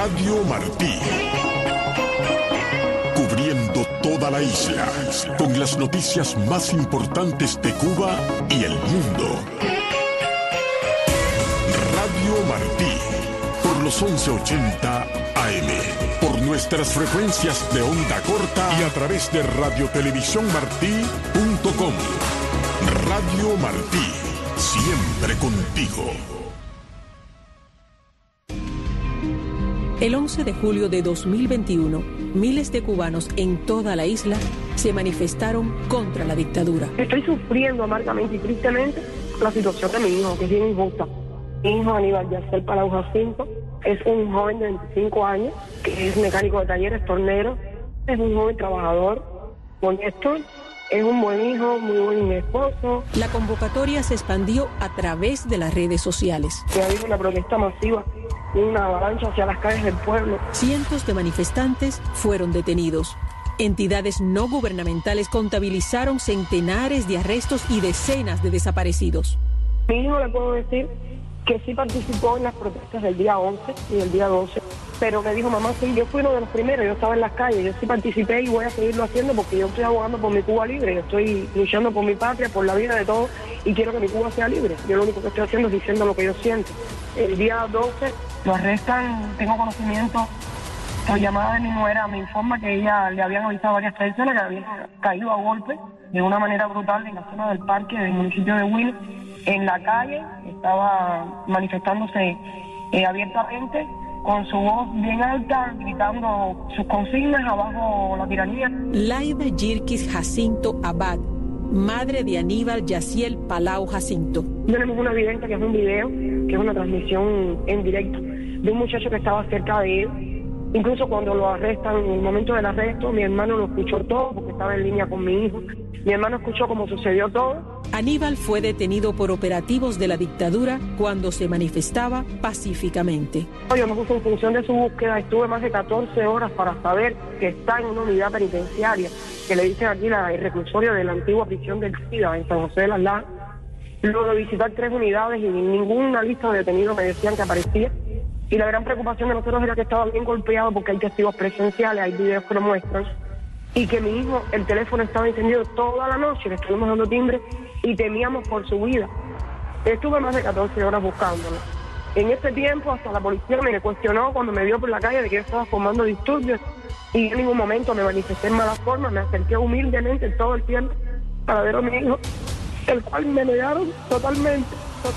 Radio Martí. Cubriendo toda la isla, con las noticias más importantes de Cuba y el mundo. Radio Martí, por los 1180 AM, por nuestras frecuencias de onda corta y a través de radiotelevisiónmartí.com. Radio Martí, siempre contigo. El 11 de julio de 2021, miles de cubanos en toda la isla se manifestaron contra la dictadura. Estoy sufriendo amargamente y tristemente la situación de mi hijo, que es bien injusta. Mi hijo Aníbal Yaciel Palau Jacinto es un joven de 25 años, que es mecánico de talleres, tornero, es un joven trabajador, honesto, es un buen hijo, muy buen esposo. La convocatoria se expandió a través de las redes sociales. Ha habido una protesta masiva, una avalancha hacia las calles del pueblo. Cientos de manifestantes fueron detenidos. Entidades no gubernamentales contabilizaron centenares de arrestos y decenas de desaparecidos. Mi hijo, le puedo decir que sí participó en las protestas del día 11 y del día 12, pero me dijo: mamá, sí, yo fui uno de los primeros, yo estaba en las calles, yo sí participé y voy a seguirlo haciendo porque yo estoy abogando por mi Cuba libre, yo estoy luchando por mi patria, por la vida de todos y quiero que mi Cuba sea libre. Yo lo único que estoy haciendo es diciendo lo que yo siento. El día 12 lo arrestan, tengo conocimiento, por llamada de mi nuera me informa que ella le habían avisado a varias personas que habían caído a golpe de una manera brutal en la zona del parque del municipio de Huila. En la calle estaba manifestándose abiertamente, con su voz bien alta, gritando sus consignas: abajo la tiranía. Laida Yirkis Jacinto Abad, madre de Aníbal Yaciel Palau Jacinto. Tenemos una evidencia que es un video, que es una transmisión en directo de un muchacho que estaba cerca de él. Incluso cuando lo arrestan, en el momento del arresto, mi hermano lo escuchó todo porque estaba en línea con mi hijo. Mi hermano escuchó cómo sucedió todo. Aníbal fue detenido por operativos de la dictadura cuando se manifestaba pacíficamente. Yo me puse en función de su búsqueda, estuve más de 14 horas para saber que está en una unidad penitenciaria, que le dicen aquí el reclusorio de la antigua prisión del SIDA en San José de las Lajas. Luego de visitar 3 unidades y ninguna lista de detenidos me decían que aparecía. Y la gran preocupación de nosotros era que estaba bien golpeado porque hay testigos presenciales, hay videos que lo muestran. Y que mi hijo, el teléfono estaba encendido toda la noche, le estuvimos dando timbre y temíamos por su vida. Estuve más de 14 horas buscándolo. En ese tiempo hasta la policía me cuestionó cuando me vio por la calle de que yo estaba formando disturbios y en ningún momento me manifesté en mala forma, me acerqué humildemente todo el tiempo para ver a mi hijo, el cual me negaron totalmente.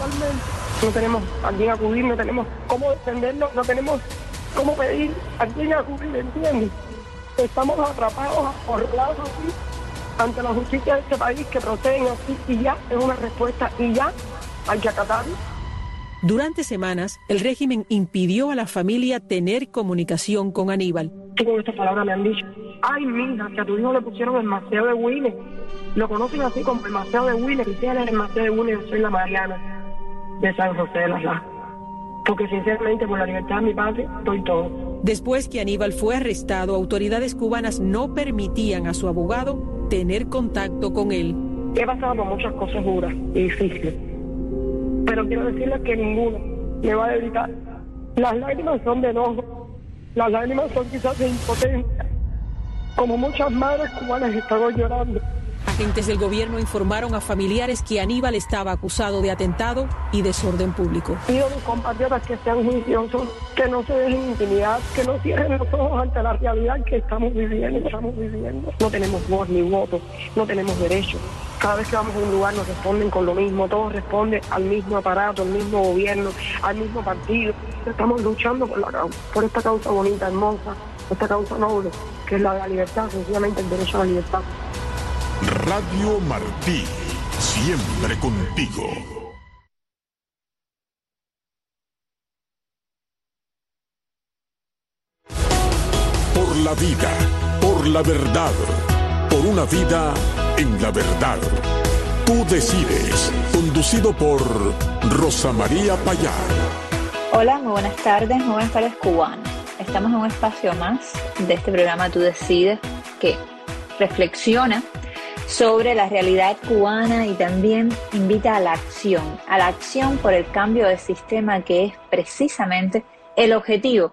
No tenemos a quién acudir, no tenemos cómo defendernos, no tenemos cómo pedir a quién acudir, ¿entiendes? Estamos atrapados, acorralados así, ante la justicia de este país, que proceden así y ya es una respuesta y ya hay que acatarlo. Durante semanas, el régimen impidió a la familia tener comunicación con Aníbal. Con estas palabras me han dicho: ay, mija, que a tu hijo le pusieron el Maceo de Huila. Lo conocen así como el Maceo de Huila. Si él es el Maceo de Huila, yo soy la Mariana de San José de las Lajas. Porque sinceramente, por la libertad de mi patria, estoy todo. Después que Aníbal fue arrestado, autoridades cubanas no permitían a su abogado tener contacto con él. He pasado por muchas cosas duras y difíciles, pero quiero decirles que ninguno me va a debilitar. Las lágrimas son de enojo, las lágrimas son quizás de impotencia, como muchas madres cubanas están hoy llorando. Agentes del gobierno informaron a familiares que Aníbal estaba acusado de atentado y desorden público. Pido a mis compatriotas que sean juiciosos, que no se dejen intimidar, que no cierren los ojos ante la realidad que estamos viviendo. No tenemos voz ni voto, no tenemos derechos. Cada vez que vamos a un lugar nos responden con lo mismo, todos responden al mismo aparato, al mismo gobierno, al mismo partido. Estamos luchando por esta causa bonita, hermosa, esta causa noble, que es la de la libertad, sencillamente el derecho a la libertad. Radio Martí, siempre contigo. Por la vida, por la verdad, por una vida en la verdad. Tú decides, conducido por Rosa María Payá. Hola, muy buenas tardes cubanos. Estamos en un espacio más de este programa Tú Decides, que reflexiona sobre la realidad cubana y también invita a la acción por el cambio de sistema, que es precisamente el objetivo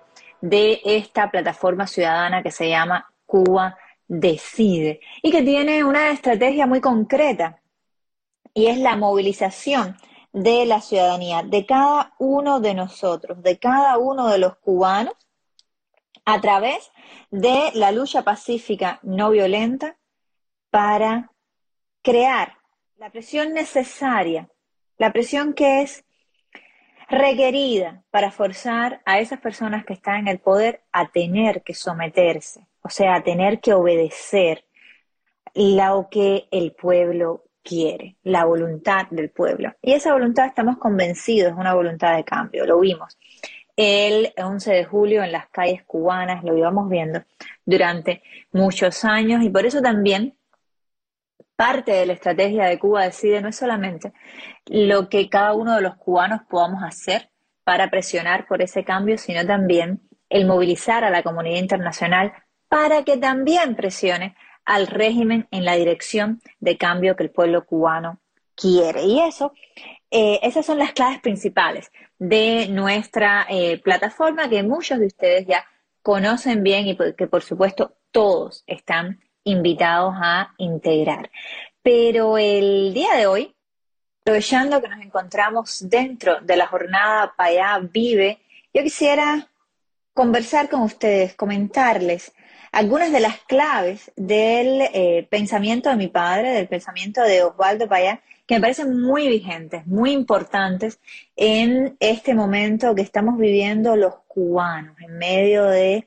de esta plataforma ciudadana que se llama Cuba Decide y que tiene una estrategia muy concreta y es la movilización de la ciudadanía, de cada uno de nosotros, de cada uno de los cubanos, a través de la lucha pacífica no violenta para crear la presión necesaria, la presión que es requerida para forzar a esas personas que están en el poder a tener que someterse, o sea, a tener que obedecer lo que el pueblo quiere, la voluntad del pueblo. Y esa voluntad, estamos convencidos, es una voluntad de cambio, lo vimos el 11 de julio en las calles cubanas, lo íbamos viendo durante muchos años y por eso también parte de la estrategia de Cuba Decide no es solamente lo que cada uno de los cubanos podamos hacer para presionar por ese cambio, sino también el movilizar a la comunidad internacional para que también presione al régimen en la dirección de cambio que el pueblo cubano quiere. Y esas son las claves principales de nuestra plataforma que muchos de ustedes ya conocen bien y que por supuesto todos están invitados a integrar. Pero el día de hoy, aprovechando que nos encontramos dentro de la jornada Payá Vive, yo quisiera conversar con ustedes, comentarles algunas de las claves del pensamiento de mi padre, del pensamiento de Osvaldo Payá, que me parecen muy vigentes, muy importantes en este momento que estamos viviendo los cubanos, en medio de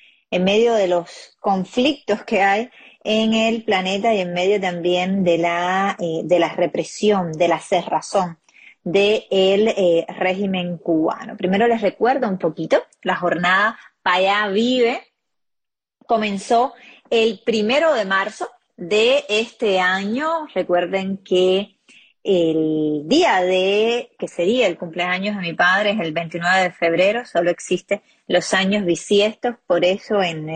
los conflictos que hay en el planeta y en medio también de la represión, de la cerrazón del régimen cubano. Primero les recuerdo un poquito, la jornada Payá Vive comenzó el 1 de marzo de este año. Recuerden que el día que sería el cumpleaños de mi padre es el 29 de febrero, solo existe los años bisiestos, por eso en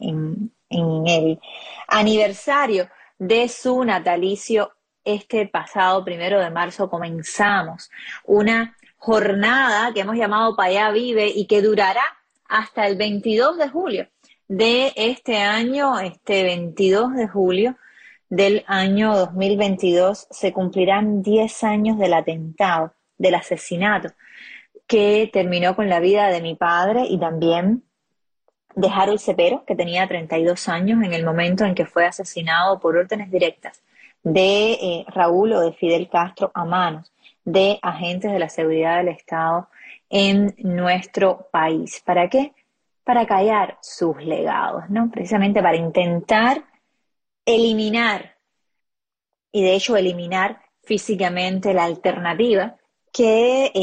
el aniversario de su natalicio, este pasado 1 de marzo, comenzamos una jornada que hemos llamado Payá Vive y que durará hasta el 22 de julio de este año. Este 22 de julio del año 2022 se cumplirán 10 años del atentado, del asesinato que terminó con la vida de mi padre y también de Harold Cepero, que tenía 32 años en el momento en que fue asesinado por órdenes directas de Raúl o de Fidel Castro a manos de agentes de la seguridad del Estado en nuestro país. ¿Para qué? Para callar sus legados, ¿no? Precisamente para intentar eliminar, y de hecho eliminar físicamente la alternativa que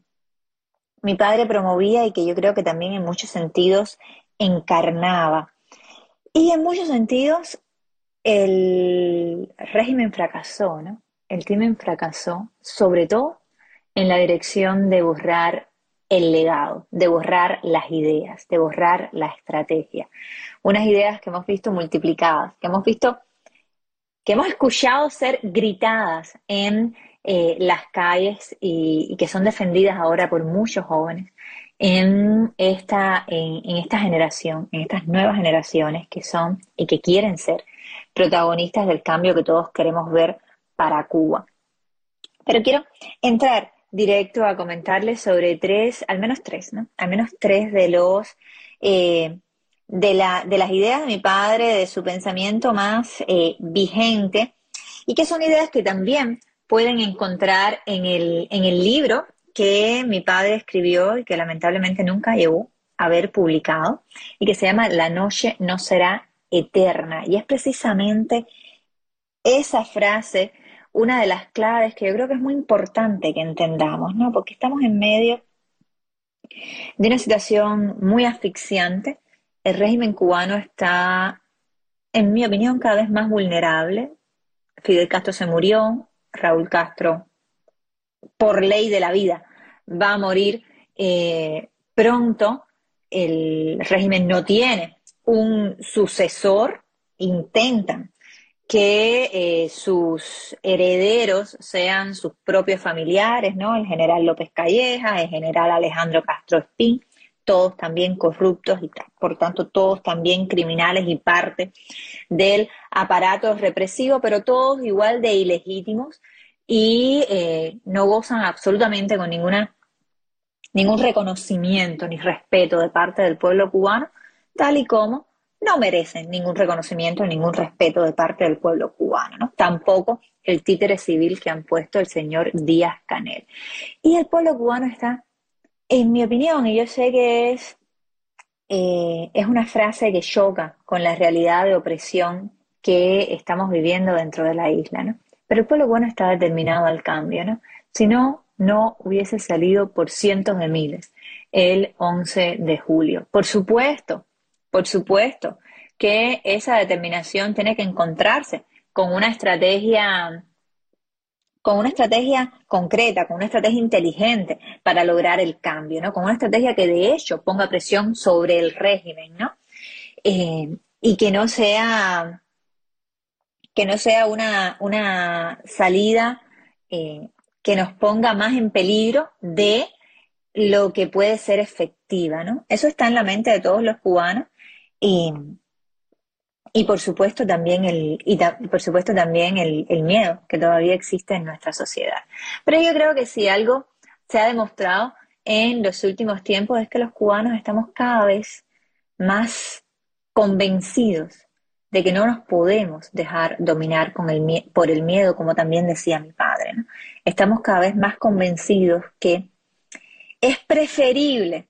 mi padre promovía y que yo creo que también en muchos sentidos encarnaba. Y en muchos sentidos el régimen fracasó, ¿no? El crimen fracasó, sobre todo en la dirección de borrar el legado, de borrar las ideas, de borrar la estrategia. Unas ideas que hemos visto multiplicadas, que hemos escuchado ser gritadas en las calles y que son defendidas ahora por muchos jóvenes en esta generación, en estas nuevas generaciones que son y que quieren ser protagonistas del cambio que todos queremos ver para Cuba. Pero quiero entrar directo a comentarles sobre al menos tres de los de las ideas de mi padre, de su pensamiento más vigente, y que son ideas que también pueden encontrar en el libro que mi padre escribió y que lamentablemente nunca llegó a haber publicado, y que se llama La noche no será eterna. Y es precisamente esa frase una de las claves que yo creo que es muy importante que entendamos, ¿no? Porque estamos en medio de una situación muy asfixiante. El régimen cubano está, en mi opinión, cada vez más vulnerable. Fidel Castro se murió, Raúl Castro, por ley de la vida, va a morir pronto. El régimen no tiene un sucesor, intentan que sus herederos sean sus propios familiares, ¿no? El general López Calleja, el general Alejandro Castro Espín, todos también corruptos y por tanto todos también criminales y parte del aparato represivo, pero todos igual de ilegítimos y no gozan absolutamente con ningún reconocimiento ni respeto de parte del pueblo cubano, tal y como no merecen ningún reconocimiento, ningún respeto de parte del pueblo cubano, ¿no? Tampoco el títere civil que han puesto el señor Díaz-Canel. Y el pueblo cubano está, en mi opinión, y yo sé que es una frase que choca con la realidad de opresión que estamos viviendo dentro de la isla, ¿no? Pero el pueblo cubano está determinado al cambio, ¿no? Si no, no hubiese salido por cientos de miles el 11 de julio. Por supuesto que esa determinación tiene que encontrarse con una estrategia concreta, con una estrategia inteligente para lograr el cambio, ¿no? Con una estrategia que de hecho ponga presión sobre el régimen, ¿no? Y que no sea una salida que nos ponga más en peligro de lo que puede ser efectiva, ¿no? Eso está en la mente de todos los cubanos y, y por supuesto también por supuesto también el miedo que todavía existe en nuestra sociedad. Pero yo creo que si algo se ha demostrado en los últimos tiempos es que los cubanos estamos cada vez más convencidos de que no nos podemos dejar dominar por el miedo, como también decía mi padre, ¿no? Estamos cada vez más convencidos que es preferible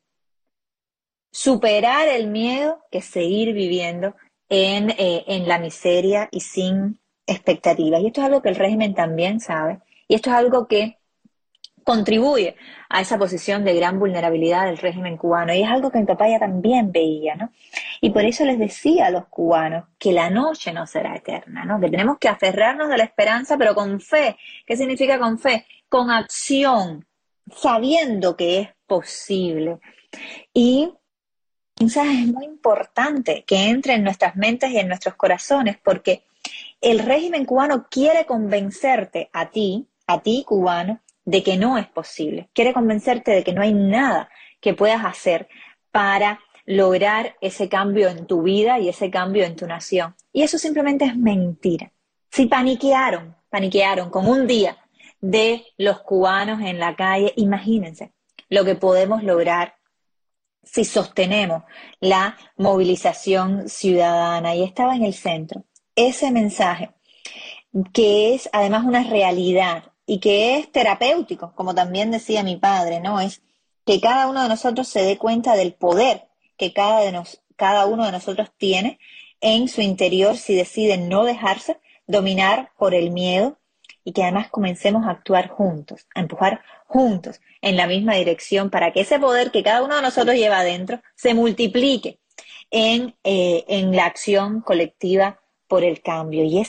superar el miedo que seguir viviendo en la miseria y sin expectativas. Y esto es algo que el régimen también sabe, y esto es algo que contribuye a esa posición de gran vulnerabilidad del régimen cubano, y es algo que mi papá ya también veía, ¿no? Y por eso les decía a los cubanos que la noche no será eterna, ¿no? Que tenemos que aferrarnos de la esperanza, pero con fe. ¿Qué significa con fe? Con acción, sabiendo que es posible. Y mensaje es muy importante que entre en nuestras mentes y en nuestros corazones, porque el régimen cubano quiere convencerte a ti cubano, de que no es posible. Quiere convencerte de que no hay nada que puedas hacer para lograr ese cambio en tu vida y ese cambio en tu nación. Y eso simplemente es mentira. Si paniquearon con un día de los cubanos en la calle, imagínense lo que podemos lograr si sostenemos la movilización ciudadana. Y estaba en el centro ese mensaje, que es además una realidad y que es terapéutico, como también decía mi padre, ¿no? Es que cada uno de nosotros se dé cuenta del poder que cada uno de nosotros tiene en su interior si decide no dejarse dominar por el miedo, y que además comencemos a actuar juntos, a empujar juntos en la misma dirección para que ese poder que cada uno de nosotros lleva adentro se multiplique en la acción colectiva por el cambio. Y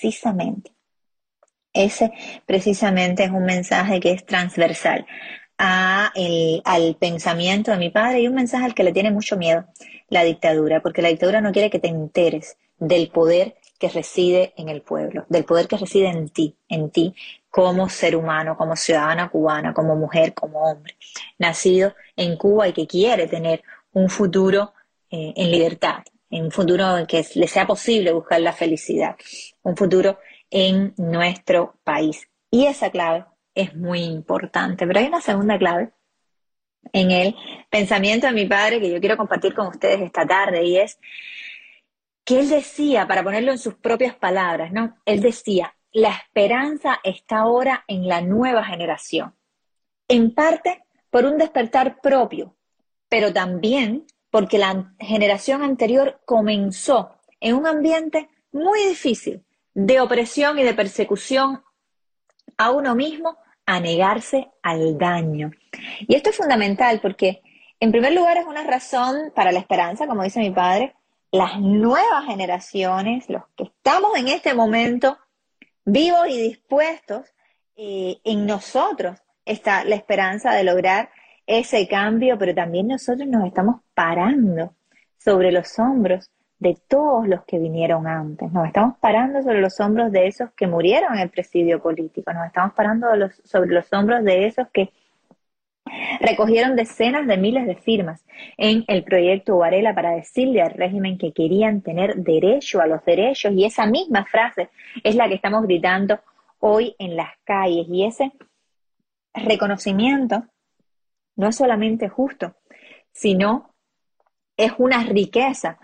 ese precisamente es un mensaje que es transversal al pensamiento de mi padre, y un mensaje al que le tiene mucho miedo la dictadura, porque la dictadura no quiere que te enteres del poder que reside en el pueblo, del poder que reside en ti como ser humano, como ciudadana cubana, como mujer, como hombre, nacido en Cuba y que quiere tener un futuro en libertad, en un futuro en que le sea posible buscar la felicidad, un futuro en nuestro país. Y esa clave es muy importante. Pero hay una segunda clave en el pensamiento de mi padre que yo quiero compartir con ustedes esta tarde, y es que él decía, para ponerlo en sus propias palabras, ¿no? Él decía: la esperanza está ahora en la nueva generación, en parte por un despertar propio, pero también porque la generación anterior comenzó en un ambiente muy difícil de opresión y de persecución a uno mismo, a negarse al daño. Y esto es fundamental porque, en primer lugar, es una razón para la esperanza, como dice mi padre. Las nuevas generaciones, los que estamos en este momento vivos y dispuestos, en nosotros está la esperanza de lograr ese cambio, pero también nosotros nos estamos parando sobre los hombros de todos los que vinieron antes. Nos estamos parando sobre los hombros de esos que murieron en el presidio político. Nos estamos parando sobre los hombros de esos que Recogieron decenas de miles de firmas en el proyecto Varela para decirle al régimen que querían tener derecho a los derechos, y esa misma frase es la que estamos gritando hoy en las calles, y ese reconocimiento no es solamente justo, sino es una riqueza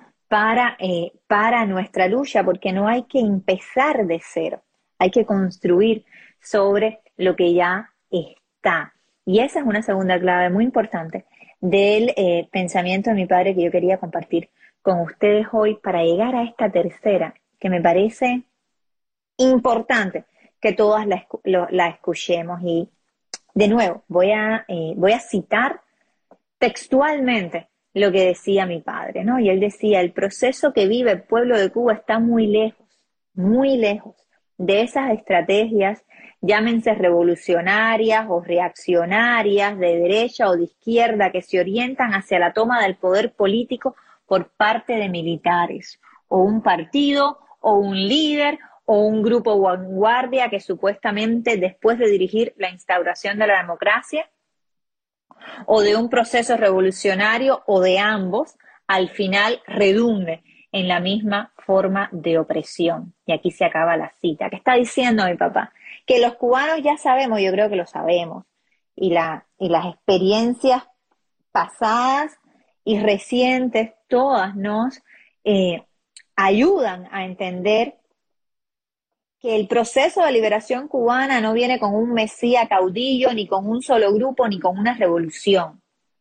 para nuestra lucha, porque no hay que empezar de cero, hay que construir sobre lo que ya está. Y esa es una segunda clave muy importante del pensamiento de mi padre que yo quería compartir con ustedes hoy para llegar a esta tercera, que me parece importante que todas la escuchemos. Y de nuevo, voy a citar textualmente lo que decía mi padre, ¿no? Y él decía: el proceso que vive el pueblo de Cuba está muy lejos de esas estrategias, llámense revolucionarias o reaccionarias, de derecha o de izquierda, que se orientan hacia la toma del poder político por parte de militares, o un partido, o un líder, o un grupo vanguardia que supuestamente, después de dirigir la instauración de la democracia, o de un proceso revolucionario, o de ambos, al final redunde en la misma forma de opresión. Y aquí se acaba la cita. ¿Qué está diciendo mi papá? Que los cubanos ya sabemos, yo creo que lo sabemos, y las experiencias pasadas y recientes, todas nos ayudan a entender que el proceso de liberación cubana no viene con un mesías caudillo, ni con un solo grupo, ni con una revolución.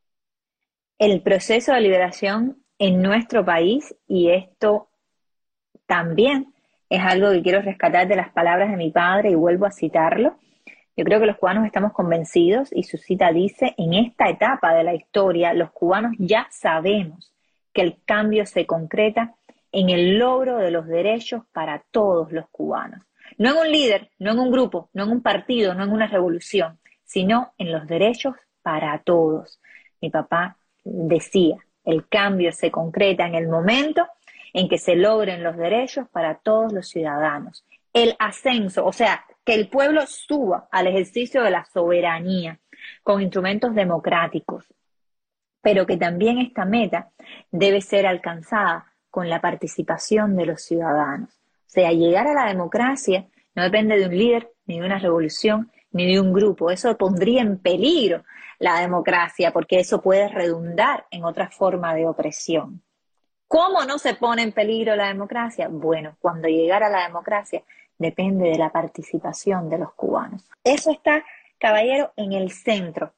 El proceso de liberación en nuestro país, y esto también es algo que quiero rescatar de las palabras de mi padre y vuelvo a citarlo, yo creo que los cubanos estamos convencidos, y su cita dice: en esta etapa de la historia, los cubanos ya sabemos que el cambio se concreta en el logro de los derechos para todos los cubanos. No en un líder, no en un grupo, no en un partido, no en una revolución, sino en los derechos para todos. Mi papá decía: el cambio se concreta en el momento en que se logren los derechos para todos los ciudadanos. El ascenso, o sea, que el pueblo suba al ejercicio de la soberanía con instrumentos democráticos, pero que también esta meta debe ser alcanzada con la participación de los ciudadanos. O sea, llegar a la democracia no depende de un líder, ni de una revolución, ni de un grupo. Eso pondría en peligro la democracia, porque eso puede redundar en otra forma de opresión. ¿Cómo no se pone en peligro la democracia? Bueno, cuando llegar a la democracia depende de la participación de los cubanos. Eso está, caballero, en el centro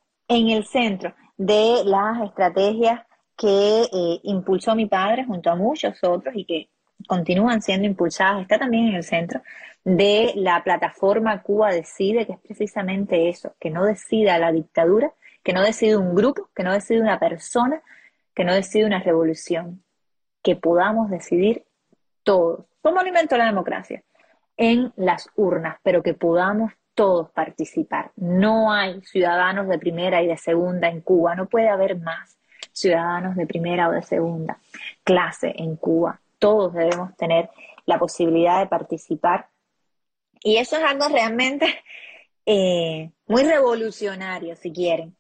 de las estrategias que impulsó mi padre junto a muchos otros y que continúan siendo impulsadas. Está también en el centro de la plataforma Cuba Decide, que es precisamente eso, que no decida la dictadura, que no decide un grupo, que no decide una persona, que no decide una revolución, que podamos decidir todos. ¿Cómo alimento la democracia? En las urnas, pero que podamos todos participar. No hay ciudadanos de primera y de segunda en Cuba, no puede haber más ciudadanos de primera o de segunda clase en Cuba. Todos debemos tener la posibilidad de participar, y eso es algo realmente muy revolucionario, si quieren,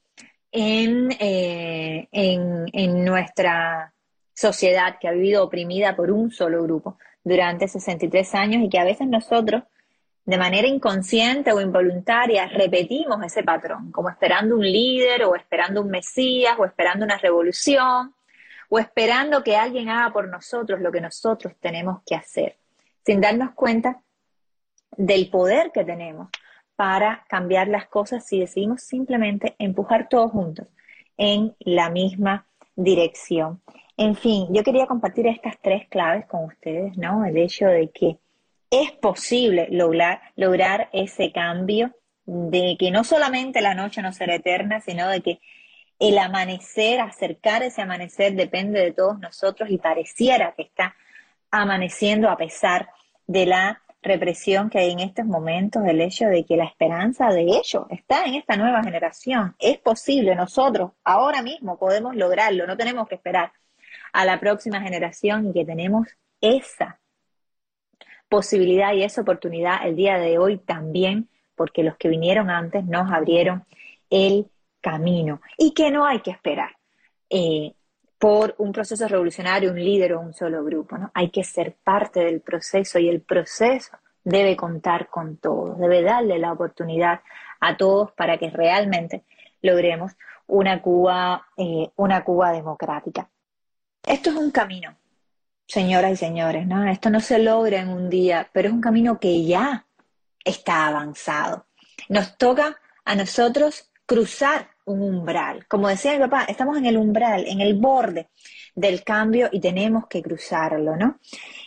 en nuestra sociedad, que ha vivido oprimida por un solo grupo durante 63 años, y que a veces nosotros, de manera inconsciente o involuntaria, repetimos ese patrón, como esperando un líder, o esperando un mesías, o esperando una revolución, o esperando que alguien haga por nosotros lo que nosotros tenemos que hacer, sin darnos cuenta del poder que tenemos para cambiar las cosas si decidimos simplemente empujar todos juntos en la misma dirección. En fin, yo quería compartir estas tres claves con ustedes, ¿no? El hecho de que es posible lograr ese cambio, de que no solamente la noche no será eterna, sino de que el amanecer, acercar ese amanecer, depende de todos nosotros, y pareciera que está amaneciendo a pesar de la represión que hay en estos momentos. El hecho de que la esperanza de ello está en esta nueva generación. Es posible, nosotros ahora mismo podemos lograrlo, no tenemos que esperar a la próxima generación, y que tenemos esa posibilidad y esa oportunidad el día de hoy también, porque los que vinieron antes nos abrieron el camino y que no hay que esperar por un proceso revolucionario, un líder o un solo grupo, ¿no? Hay que ser parte del proceso y el proceso debe contar con todos, debe darle la oportunidad a todos para que realmente logremos una Cuba democrática. Esto es un camino, señoras y señores, ¿no? Esto no se logra en un día, pero es un camino que ya está avanzado. Nos toca a nosotros cruzar un umbral. Como decía mi papá, estamos en el umbral, en el borde del cambio y tenemos que cruzarlo, ¿no?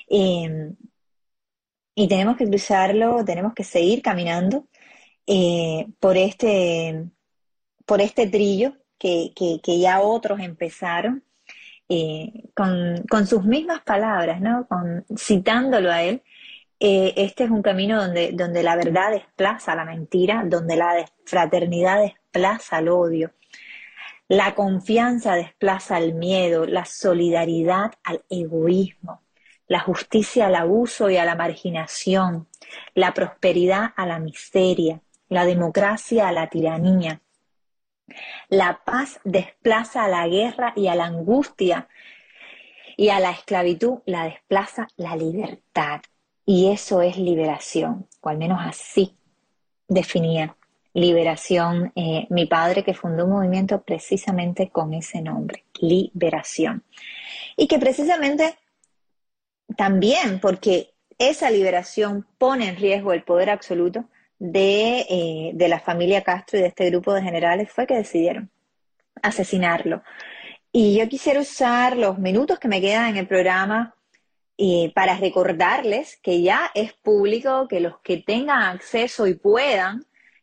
Y tenemos que cruzarlo, tenemos que seguir caminando por este trillo que ya otros empezaron con sus mismas palabras, ¿no? Citándolo a él. Este es un camino donde la verdad desplaza la mentira, donde la fraternidad desplaza el odio, la confianza desplaza el miedo, la solidaridad al egoísmo, la justicia al abuso y a la marginación, la prosperidad a la miseria, la democracia a la tiranía. La paz desplaza a la guerra y a la angustia, y a la esclavitud la desplaza la libertad. Y eso es liberación, o al menos así definía liberación mi padre, que fundó un movimiento precisamente con ese nombre, liberación. Y que precisamente también porque esa liberación pone en riesgo el poder absoluto de la familia Castro y de este grupo de generales, fue que decidieron asesinarlo. Y yo quisiera usar los minutos que me quedan en el programa para recordarles que ya es público, que los que tengan acceso y pueden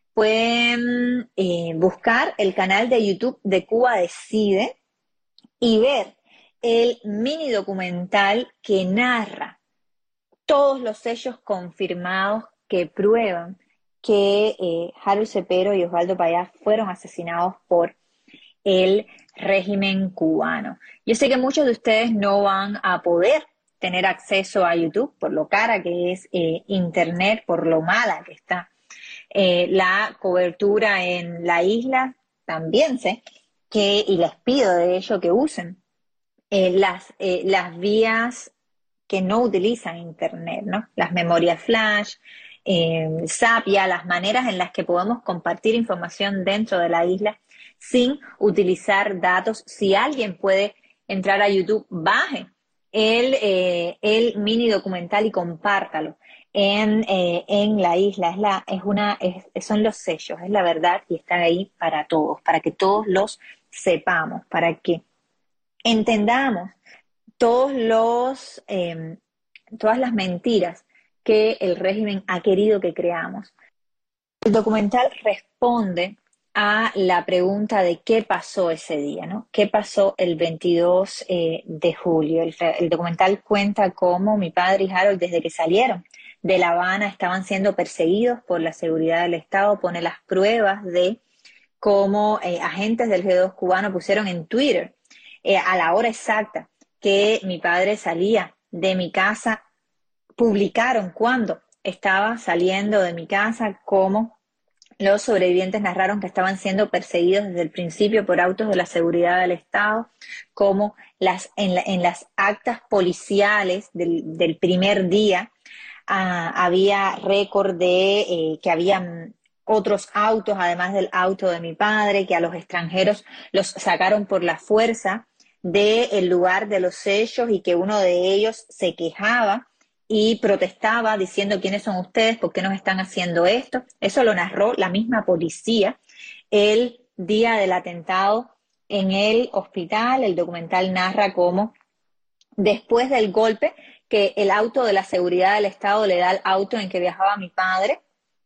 buscar el canal de YouTube de Cuba Decide y ver el mini documental que narra todos los hechos confirmados que prueban que Harold Cepero y Osvaldo Payá fueron asesinados por el régimen cubano. Yo sé que muchos de ustedes no van a poder tener acceso a YouTube por lo cara que es Internet, por lo mala que está la cobertura en la isla. También sé y les pido de ello que usen las vías que no utilizan Internet, ¿no? Las memorias flash, Zapia, las maneras en las que podemos compartir información dentro de la isla sin utilizar datos. Si alguien puede entrar a YouTube, baje el mini documental y compártalo en la isla. Son los sellos, es la verdad y están ahí para todos, para que todos los sepamos, para que entendamos todas las mentiras que el régimen ha querido que creamos. El documental responde a la pregunta de qué pasó ese día, ¿no? ¿Qué pasó el 22 de julio? El documental cuenta cómo mi padre y Harold, desde que salieron de La Habana, estaban siendo perseguidos por la seguridad del Estado. Pone las pruebas de cómo agentes del G2 cubano pusieron en Twitter a la hora exacta que mi padre salía de mi casa, publicaron cuando estaba saliendo de mi casa, cómo los sobrevivientes narraron que estaban siendo perseguidos desde el principio por autos de la seguridad del Estado, como en las actas policiales del primer día había récord de que habían otros autos, además del auto de mi padre, que a los extranjeros los sacaron por la fuerza del lugar de los hechos y que uno de ellos se quejaba y protestaba diciendo: ¿quiénes son ustedes? ¿Por qué nos están haciendo esto? Eso lo narró la misma policía el día del atentado en el hospital. El documental narra cómo después del golpe, que el auto de la seguridad del Estado le da al auto en que viajaba mi padre,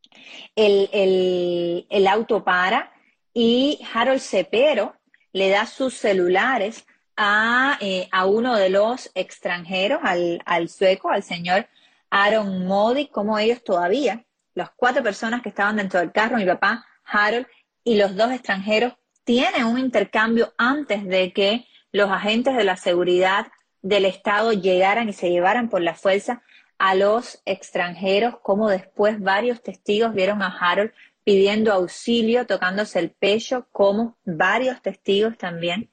el auto para y Harold Cepero le da sus celulares a uno de los extranjeros, al sueco, al señor Aaron Modi, como ellos todavía, las 4 personas que estaban dentro del carro, mi papá, Harold y los 2 extranjeros, tienen un intercambio antes de que los agentes de la seguridad del Estado llegaran y se llevaran por la fuerza a los extranjeros, como después varios testigos vieron a Harold pidiendo auxilio, tocándose el pecho, como varios testigos también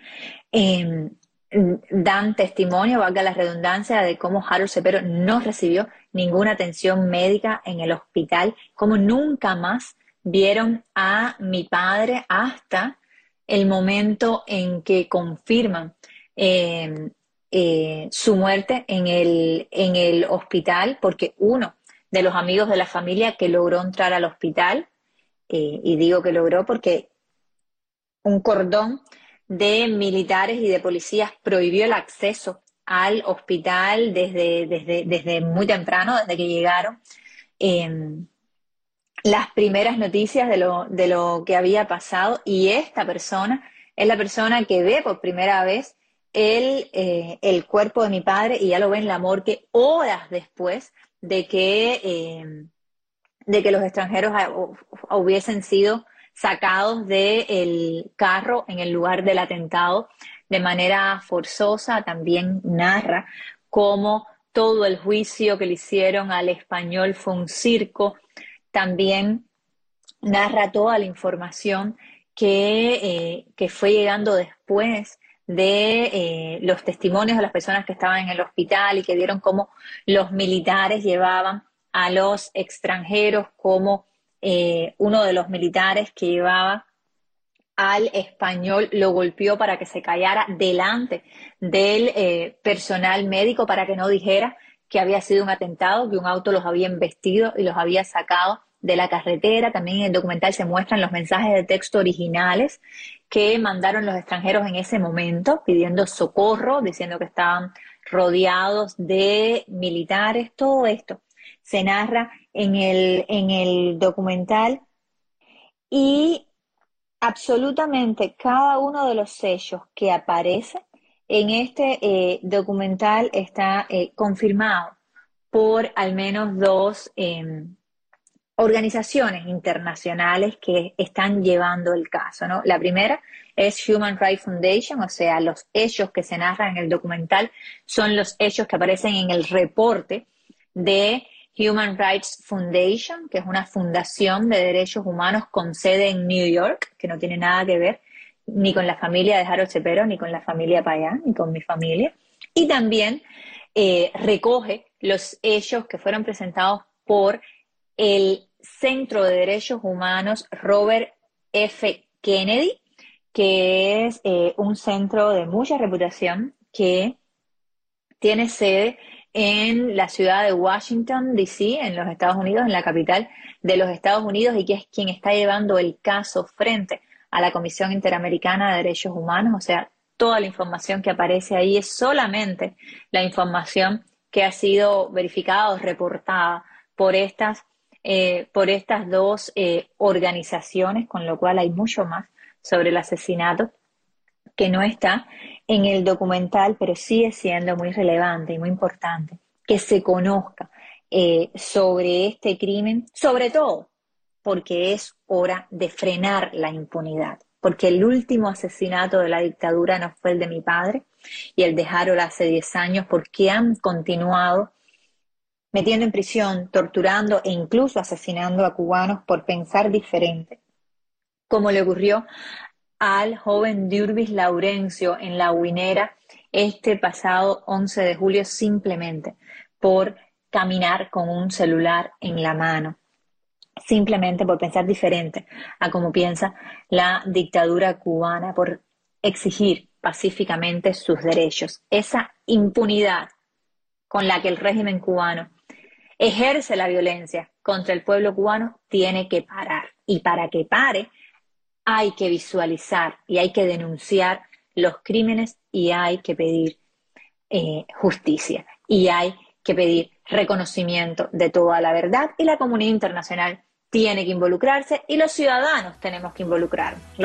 dan testimonio, valga la redundancia, de cómo Harold Cepero no recibió ninguna atención médica en el hospital, cómo nunca más vieron a mi padre hasta el momento en que confirman su muerte en el hospital, porque uno de los amigos de la familia que logró entrar al hospital, y digo que logró porque un cordón de militares y de policías prohibió el acceso al hospital desde muy temprano, desde que llegaron las primeras noticias de lo que había pasado, y esta persona es la persona que ve por primera vez el cuerpo de mi padre, y ya lo ve en la morgue horas después de que los extranjeros hubiesen sido sacados del carro en el lugar del atentado de manera forzosa. También narra cómo todo el juicio que le hicieron al español fue un circo. También narra toda la información que fue llegando después de los testimonios de las personas que estaban en el hospital y que vieron cómo los militares llevaban a los extranjeros, como uno de los militares que llevaba al español lo golpeó para que se callara delante del personal médico, para que no dijera que había sido un atentado, que un auto los había embestido y los había sacado de la carretera. También en el documental se muestran los mensajes de texto originales que mandaron los extranjeros en ese momento, pidiendo socorro, diciendo que estaban rodeados de militares. Todo esto se narra en el documental, y absolutamente cada uno de los sellos que aparece en este documental está confirmado por al menos dos organizaciones internacionales que están llevando el caso, ¿no? La primera es Human Rights Foundation, o sea, los hechos que se narran en el documental son los hechos que aparecen en el reporte de Human Rights Foundation, que es una fundación de derechos humanos con sede en New York, que no tiene nada que ver ni con la familia de Harold Cepero, ni con la familia Payán, ni con mi familia. Y también recoge los hechos que fueron presentados por el Centro de Derechos Humanos Robert F. Kennedy, que es un centro de mucha reputación que tiene sede en la ciudad de Washington, D.C., en los Estados Unidos, en la capital de los Estados Unidos, y que es quien está llevando el caso frente a la Comisión Interamericana de Derechos Humanos. O sea, toda la información que aparece ahí es solamente la información que ha sido verificada o reportada por estas dos organizaciones, con lo cual hay mucho más sobre el asesinato que no está en el documental, pero sigue siendo muy relevante y muy importante que se conozca sobre este crimen, sobre todo porque es hora de frenar la impunidad, porque el último asesinato de la dictadura no fue el de mi padre y el de Harold hace 10 años, porque han continuado metiendo en prisión, torturando e incluso asesinando a cubanos por pensar diferente, como le ocurrió al joven Durvis Laurencio en La Huinera este pasado 11 de julio, simplemente por caminar con un celular en la mano, simplemente por pensar diferente a como piensa la dictadura cubana, por exigir pacíficamente sus derechos. Esa impunidad con la que el régimen cubano ejerce la violencia contra el pueblo cubano tiene que parar, y para que pare hay que visualizar y hay que denunciar los crímenes, y hay que pedir justicia, y hay que pedir reconocimiento de toda la verdad, y la comunidad internacional tiene que involucrarse y los ciudadanos tenemos que involucrarnos.